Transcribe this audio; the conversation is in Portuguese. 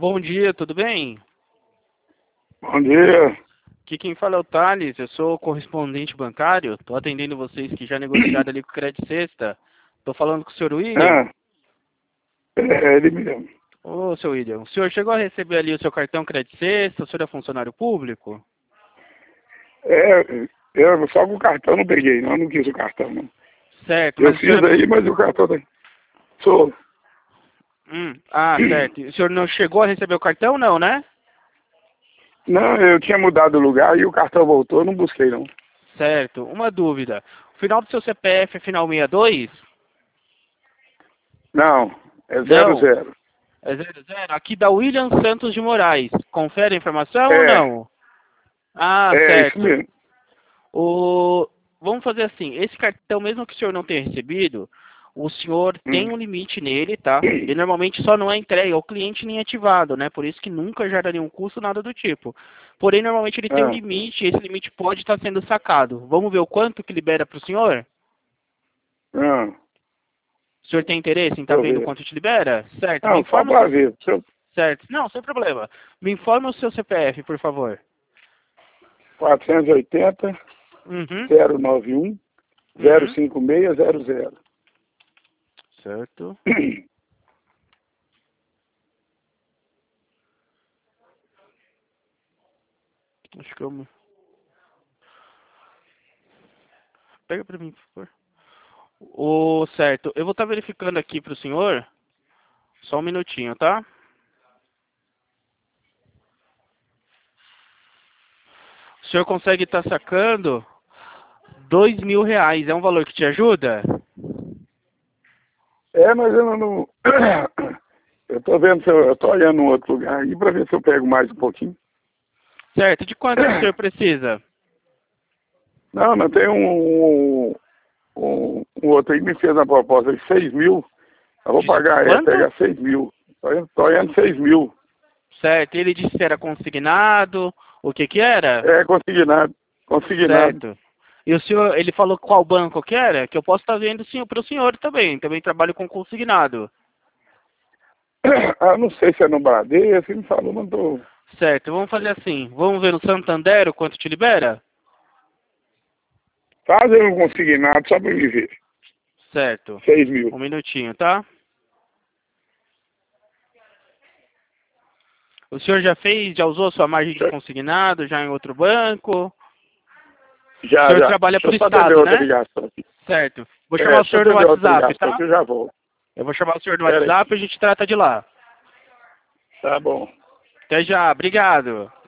Bom dia, tudo bem? Bom dia. Aqui quem fala é o Thales, eu sou correspondente bancário, estou atendendo vocês que já negociaram ali com o Credit Sexta. Estou falando com o senhor William. Ah, é ele mesmo. Ô, seu William, o senhor chegou a receber ali o seu cartão Credit Sexta? O senhor é funcionário público? Eu só com o cartão não peguei, não quis o cartão, não. Certo, Eu mas o fiz senhor aí, mas o cartão tá. Sou. certo. O senhor não chegou a receber o cartão, não, né? Não, eu tinha mudado o lugar e o cartão voltou, eu não busquei, não. Certo. Uma dúvida. O final do seu CPF é final 62? Não, é zero Não. zero. É 00? Aqui da William Santos de Moraes. Confere a informação ou É, não? Ah, é isso certo. mesmo. Vamos fazer assim, esse cartão, mesmo que o senhor não tenha recebido, o senhor tem um limite nele, tá? Ele normalmente só não é entregue ao cliente nem ativado, né? Por isso que nunca gera nenhum custo, nada do tipo. Porém, normalmente ele tem um Ah, limite e esse limite pode estar sendo sacado. Vamos ver o quanto que libera para o senhor? ah, O senhor tem interesse em estar deixa eu vendo ver. quanto te libera? Certo, me Não, só informa o pra seu... ver. Certo, não, sem problema. Me informa o seu CPF, por favor. 480 Uhum, 091 uhum. 05600. Certo. Acho que eu... Pega pra mim, por favor. Certo, eu vou estar verificando aqui para o senhor, só um minutinho, tá? O senhor consegue estar sacando R$ 2.000, é um valor que te ajuda? Mas eu não. Eu tô vendo se eu tô olhando em outro lugar aí pra ver se eu pego mais um pouquinho. Certo, de quanto que o senhor precisa? Não tem um outro aí que me fez uma proposta de 6.000. Eu vou pagar, Quanto? pegar 6.000. Tô olhando 6.000. Certo, ele disse que era consignado, o que que era? É consignado. Consignado. Certo. E o senhor, ele falou qual banco que era? Que eu posso estar vendo para o senhor também, também trabalho com consignado. Não sei se é no Bradesco, ele me falou, não tô. Certo, vamos fazer assim, vamos ver no Santander o quanto te libera? Faz aí um consignado só pra me ver. Certo, 6.000. um minutinho, tá? O senhor já usou a sua margem de consignado, já em outro banco? O Já. senhor trabalha Deixa por eu só atender estado, outra né? ligação aqui. Certo. Vou chamar o Deixa eu senhor no atender outra WhatsApp, ligação tá? aqui, eu já volto. Eu vou chamar o senhor no Pera aí. WhatsApp e a gente trata de lá. Tá bom. Até já, obrigado.